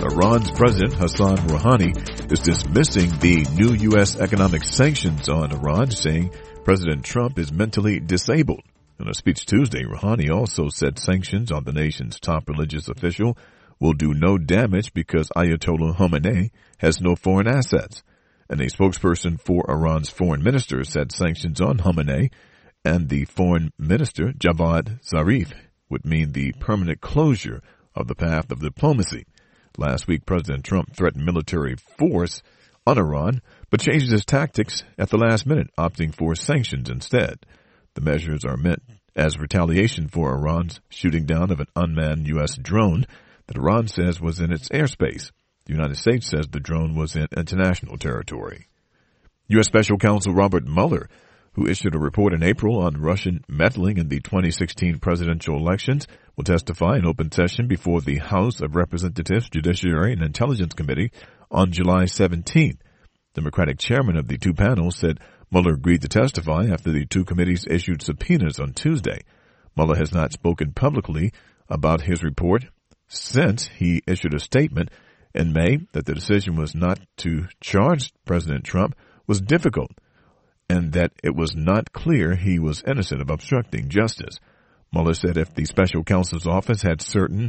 Iran's President Hassan Rouhani is dismissing the new U.S. economic sanctions on Iran, saying President Trump is mentally disabled. In a speech Tuesday, Rouhani also said sanctions on the nation's top religious official will do no damage because Ayatollah Khamenei has no foreign assets. And a spokesperson for Iran's foreign minister said sanctions on Khamenei and the foreign minister, Javad Zarif, would mean the permanent closure of the path of diplomacy. Last week, President Trump threatened military force on Iran, but changed his tactics at the last minute, opting for sanctions instead. The measures are meant as retaliation for Iran's shooting down of an unmanned U.S. drone that Iran says was in its airspace. The United States says the drone was in international territory. U.S. Special Counsel Robert Mueller, who issued a report in April on Russian meddling in the 2016 presidential elections, will testify in open session before the House of Representatives Judiciary and Intelligence Committee on July 17th. Democratic chairman of the two panels said Mueller agreed to testify after the two committees issued subpoenas on Tuesday. Mueller has not spoken publicly about his report since he issued a statement in May that the decision was not to charge President Trump was difficult and that it was not clear he was innocent of obstructing justice. Mueller said if the special counsel's office had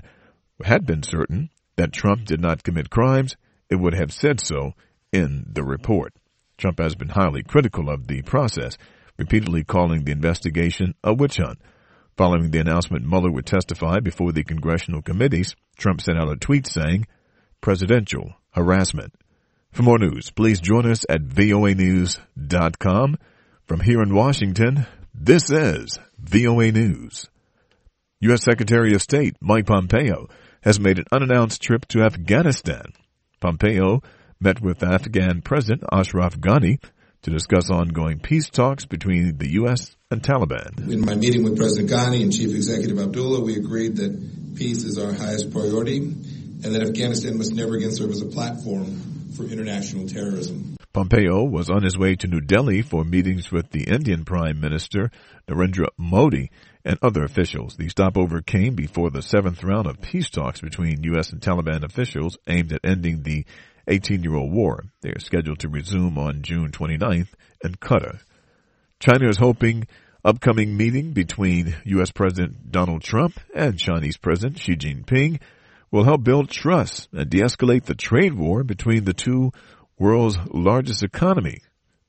been certain that Trump did not commit crimes, it would have said so in the report. Trump has been highly critical of the process, repeatedly calling the investigation a witch hunt. Following the announcement Mueller would testify before the congressional committees, Trump sent out a tweet saying, "Presidential harassment." For more news, please join us at voanews.com. From here in Washington, this is VOA News. U.S. Secretary of State Mike Pompeo has made an unannounced trip to Afghanistan. Pompeo met with Afghan President Ashraf Ghani to discuss ongoing peace talks between the U.S. and Taliban. In my meeting with President Ghani and Chief Executive Abdullah, we agreed that peace is our highest priority and that Afghanistan must never again serve as a platform for international terrorism. Pompeo was on his way to New Delhi for meetings with the Indian Prime Minister Narendra Modi and other officials. The stopover came before the seventh round of peace talks between U.S. and Taliban officials aimed at ending the 18-year-old war. They are scheduled to resume on June 29th in Qatar. China is hoping upcoming meeting between U.S. President Donald Trump and Chinese President Xi Jinping will help build trust and de-escalate the trade war between the world's largest economies,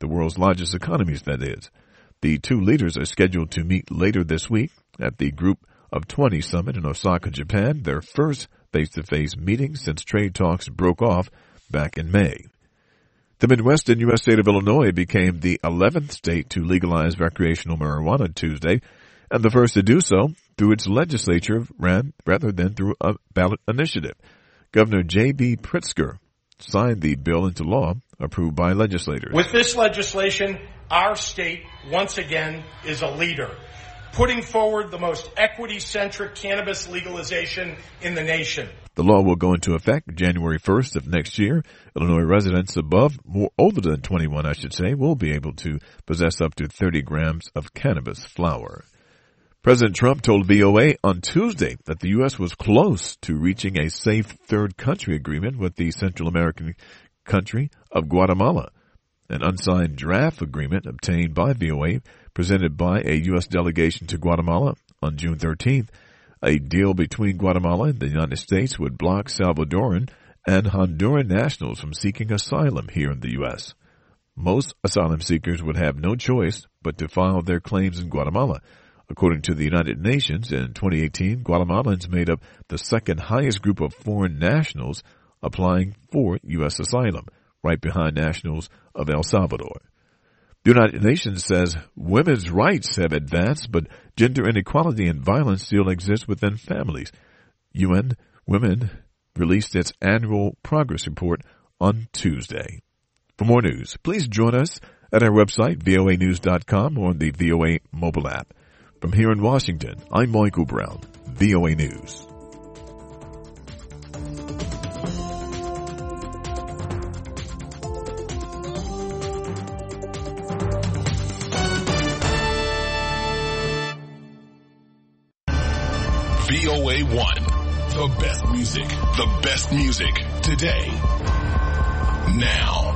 that is. The two leaders are scheduled to meet later this week at the Group of 20 summit in Osaka, Japan, their first face-to-face meeting since trade talks broke off back in May. The Midwestern U.S. state of Illinois became the 11th state to legalize recreational marijuana Tuesday, and the first to do so through its legislature rather than through a ballot initiative. Governor J.B. Pritzker signed the bill into law, approved by legislators. With this legislation, our state, once again, is a leader, putting forward the most equity-centric cannabis legalization in the nation. The law will go into effect January 1st of next year. Illinois residents older than 21, will be able to possess up to 30 grams of cannabis flower. President Trump told VOA on Tuesday that the U.S. was close to reaching a safe third country agreement with the Central American country of Guatemala. An unsigned draft agreement obtained by VOA presented by a U.S. delegation to Guatemala on June 13th. A deal between Guatemala and the United States would block Salvadoran and Honduran nationals from seeking asylum here in the U.S. Most asylum seekers would have no choice but to file their claims in Guatemala. According to the United Nations, in 2018, Guatemalans made up the second highest group of foreign nationals applying for U.S. asylum, right behind nationals of El Salvador. The United Nations says women's rights have advanced, but gender inequality and violence still exist within families. UN Women released its annual progress report on Tuesday. For more news, please join us at our website, voanews.com, or on the VOA mobile app. From here in Washington, I'm Michael Brown, VOA News. VOA1, The best music today, now.